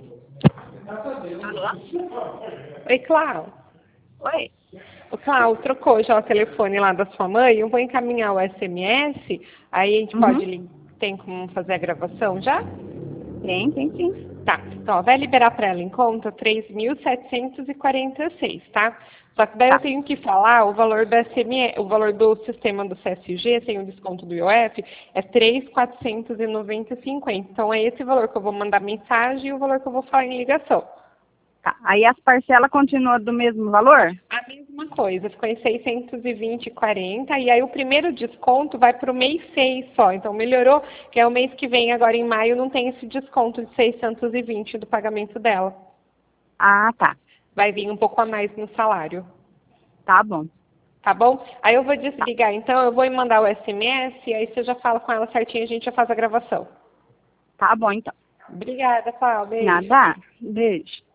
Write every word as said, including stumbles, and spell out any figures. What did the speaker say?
Oi, Clau. Oi. O Clau, trocou já o telefone lá da sua mãe, eu vou encaminhar o S M S, aí a gente Uhum. pode, li- tem como fazer a gravação já? Tem, tem sim. Tá, então ó, vai liberar para ela em conta três mil setecentos e quarenta e seis, tá? Só que daí eu Tá. tenho que falar o valor do S M S, o valor do sistema do C S G, sem o desconto do I O F, é três mil quatrocentos e noventa e cinco. Então é esse valor que eu vou mandar mensagem e o valor que eu vou falar em ligação. Tá. Aí as parcelas continuam do mesmo valor? A mesma coisa, ficou em seiscentos e vinte e quarenta, e aí o primeiro desconto vai para o mês seis só, então melhorou, que é o mês que vem, agora em maio, não tem esse desconto de seiscentos e vinte do pagamento dela. Ah, tá. Vai vir um pouco a mais no salário, Tá bom. tá bom? Aí eu vou Tá. desligar, então eu vou mandar o S M S, aí você já fala com ela certinho, a gente já faz a gravação. Tá bom, então. Obrigada, Cláudia. Beijo. Nada. Beijo.